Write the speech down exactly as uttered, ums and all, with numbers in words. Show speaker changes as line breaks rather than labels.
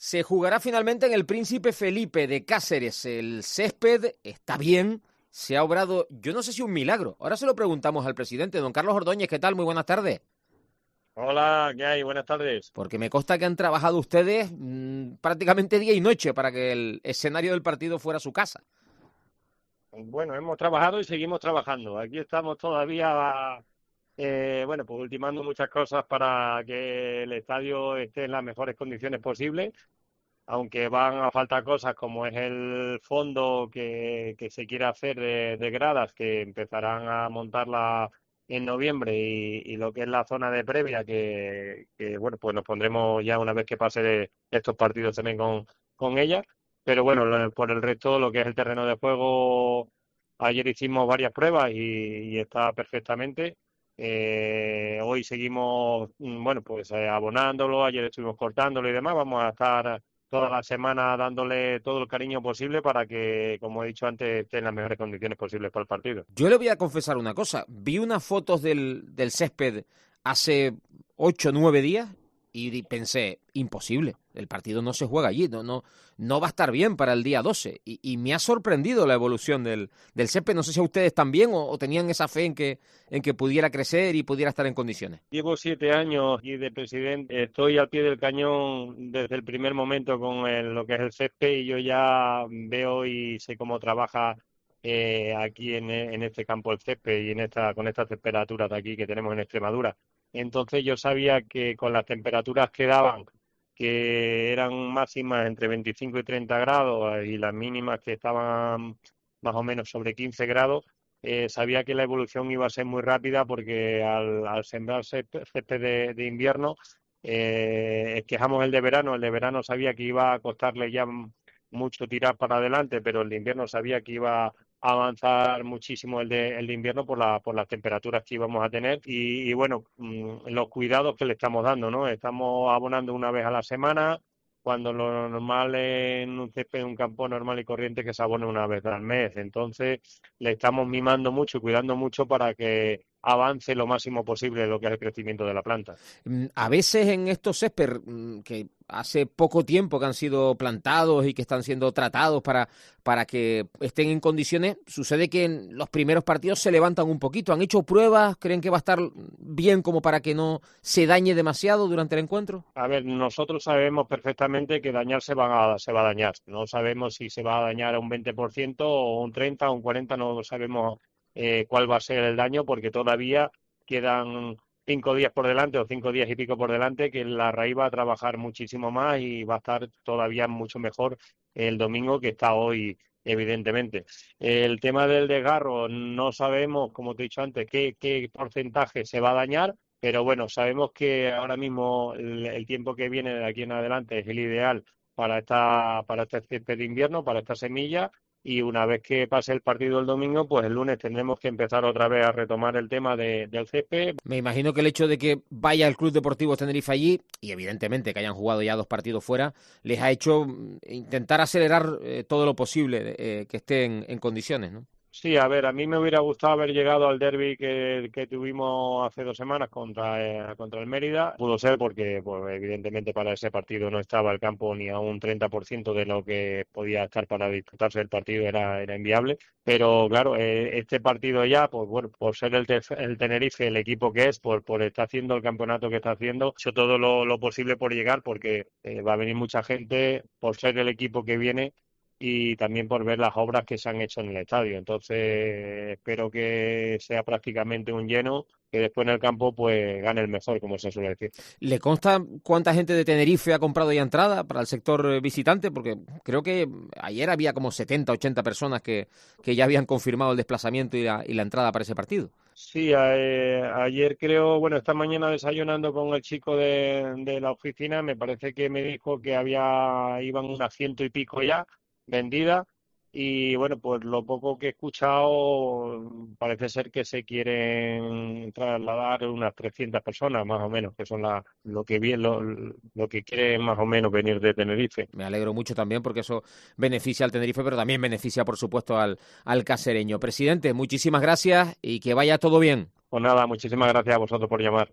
Se jugará finalmente en el Príncipe Felipe de Cáceres. El césped está bien, se ha obrado, yo no sé si un milagro. Ahora se lo preguntamos al presidente, don Carlos Ordóñez. ¿Qué tal? Muy buenas tardes.
Hola, ¿qué hay? Buenas tardes.
Porque me consta que han trabajado ustedes mmm, prácticamente día y noche para que el escenario del partido fuera su casa.
Bueno, hemos trabajado y seguimos trabajando. Aquí estamos todavía, eh, bueno, pues ultimando muchas cosas para que el estadio esté en las mejores condiciones posibles, aunque van a faltar cosas como es el fondo que, que se quiere hacer de, de gradas, que empezarán a montarla en noviembre, y, y lo que es la zona de previa, que, que bueno, pues nos pondremos ya una vez que pase de estos partidos también con, con ella. Pero bueno, lo- por el resto, lo que es el terreno de juego, ayer hicimos varias pruebas y, y está perfectamente. Eh, hoy seguimos, mm, bueno, pues eh, abonándolo, ayer estuvimos cortándolo y demás. Vamos a estar toda la semana dándole todo el cariño posible para que, como he dicho antes, esté en las mejores condiciones posibles para el partido.
Yo le voy a confesar una cosa. Vi unas fotos del, del césped hace ocho o nueve días y di- pensé, imposible, el partido no se juega allí, no, no, no va a estar bien para el día doce. Y, y me ha sorprendido la evolución del, del césped. No sé si a ustedes también o, o tenían esa fe en que, en que pudiera crecer y pudiera estar en condiciones.
Llevo siete años y de presidente estoy al pie del cañón desde el primer momento con el- lo que es el césped, y yo ya veo y sé cómo trabaja eh, aquí en, en este campo el césped y en esta, con estas temperaturas de aquí que tenemos en Extremadura. Entonces yo sabía que con las temperaturas que daban, que eran máximas entre veinticinco y treinta grados, y las mínimas que estaban más o menos sobre quince grados, eh, sabía que la evolución iba a ser muy rápida, porque al, al sembrar césped césped de, de invierno, eh, esquejamos el de verano. El de verano sabía que iba a costarle ya m- mucho tirar para adelante, pero el de invierno sabía que iba a avanzar muchísimo el de, el de invierno por la, por las temperaturas que íbamos a tener. Y, y bueno, mm, los cuidados que le estamos dando, ¿no? Estamos abonando una vez a la semana, cuando lo normal en un césped, en un campo normal y corriente, que se abone una vez al mes. Entonces le estamos mimando mucho y cuidando mucho para que avance lo máximo posible lo que es el crecimiento de la planta.
Mm, A veces en estos césped mm, que hace poco tiempo que han sido plantados y que están siendo tratados para, para que estén en condiciones, sucede que en los primeros partidos se levantan un poquito. ¿Han hecho pruebas? ¿Creen que va a estar bien como para que no se dañe demasiado durante el encuentro?
A ver, nosotros sabemos perfectamente que dañar se va a, se va a dañar. No sabemos si se va a dañar a un veinte por ciento o un treinta por ciento o un cuarenta por ciento, no sabemos eh, cuál va a ser el daño, porque todavía quedan cinco días por delante, o cinco días y pico por delante, que la raíz va a trabajar muchísimo más y va a estar todavía mucho mejor el domingo que está hoy, evidentemente. El tema del desgarro, no sabemos, como te he dicho antes, qué, qué porcentaje se va a dañar. Pero bueno, sabemos que ahora mismo el, el tiempo que viene de aquí en adelante es el ideal para esta, para este césped de invierno, para esta semilla. Y una vez que pase el partido el domingo, pues el lunes tendremos que empezar otra vez a retomar el tema de, del césped.
Me imagino que el hecho de que vaya el Club Deportivo Tenerife allí, y evidentemente que hayan jugado ya dos partidos fuera, les ha hecho mm, intentar acelerar eh, todo lo posible eh, que estén en condiciones, ¿no?
Sí, a ver, a mí me hubiera gustado haber llegado al derbi que, que tuvimos hace dos semanas contra, eh, contra el Mérida. Pudo ser porque, pues, evidentemente, para ese partido no estaba el campo ni a un treinta por ciento de lo que podía estar para disputarse el partido, era, era inviable. Pero claro, eh, este partido ya, pues bueno, por ser el, te- el Tenerife, el equipo que es, por, por estar haciendo el campeonato que está haciendo, ha hecho todo lo, lo posible por llegar, porque eh, va a venir mucha gente, por ser el equipo que viene y también por ver las obras que se han hecho en el estadio. Entonces, espero que sea prácticamente un lleno, que después en el campo pues gane el mejor, como se suele decir.
¿Le consta cuánta gente de Tenerife ha comprado ya entrada para el sector eh, visitante? Porque creo que ayer había como setenta, ochenta personas que, que ya habían confirmado el desplazamiento y la, y la entrada para ese partido.
Sí, eh, ayer creo, bueno, esta mañana desayunando con el chico de, de la oficina, me parece que me dijo que había, iban unas ciento y pico ya vendidas. Y bueno, pues lo poco que he escuchado, parece ser que se quieren trasladar unas trescientas personas más o menos, que son la, lo que bien, lo, lo que quieren más o menos venir de Tenerife.
Me alegro mucho también porque eso beneficia al Tenerife, pero también beneficia, por supuesto, al, al casereño. Presidente, muchísimas gracias y que vaya todo bien.
Pues nada, muchísimas gracias a vosotros por llamar.